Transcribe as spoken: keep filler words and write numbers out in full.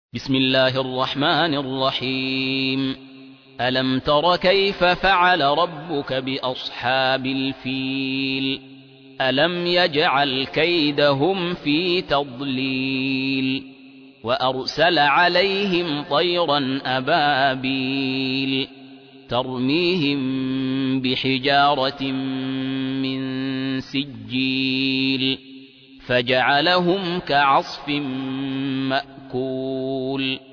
بسم الله الرحمن الرحيم ألم تر كيف فعل ربك بأصحاب الفيل ألم يجعل كيدهم في تضليل وأرسل عليهم طيرا أبابيل ترميهم بحجارة من سجيل فجعلهم كعصف مأكول